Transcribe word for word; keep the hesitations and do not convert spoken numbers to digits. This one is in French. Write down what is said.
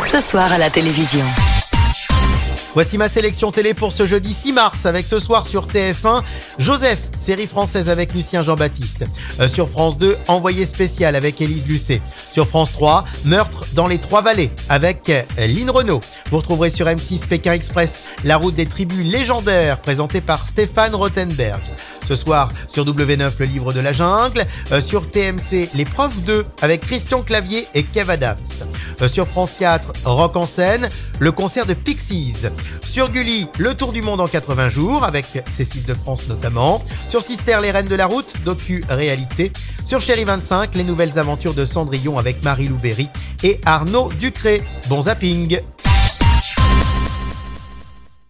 ce soir à la télévision. Voici ma sélection télé pour ce jeudi six mars avec ce soir sur T F un, Joseph, série française avec Lucien Jean-Baptiste. Euh, sur France deux, Envoyé spécial avec Élise Lucet. Sur France trois, Meurtre dans les Trois-Vallées avec euh, Lynn Renaud. Vous retrouverez sur M six Pékin Express, La route des tribus légendaires présentée par Stéphane Rothenberg. Ce soir sur W neuf, Le livre de la jungle. Euh, sur T M C, L'épreuve deux avec Christian Clavier et Kev Adams. Euh, sur France quatre, Rock en scène, le concert de Pixies. Sur Gulli, Le tour du monde en quatre-vingts jours avec Cécile de France notamment. Sur Sister, Les reines de la route, docu-réalité. Sur Chéri vingt-cinq, les nouvelles aventures de Cendrillon avec Marie-Lou Berry et Arnaud Ducré. Bon zapping!